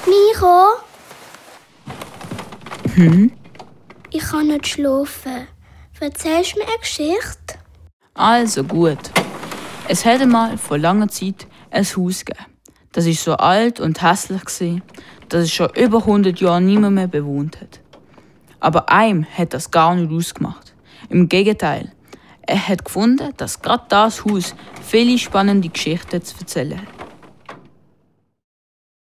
Miro? Hm? Ich kann nicht schlafen. Erzählst du mir eine Geschichte? Also gut. Es hätte mal vor langer Zeit ein Haus gegeben. Das war so alt und hässlich, dass es schon über 100 Jahre niemand mehr bewohnt hat. Aber einem hat das gar nicht ausgemacht. Im Gegenteil, er hat gefunden, dass gerade das Haus viele spannende Geschichten zu erzählen hat.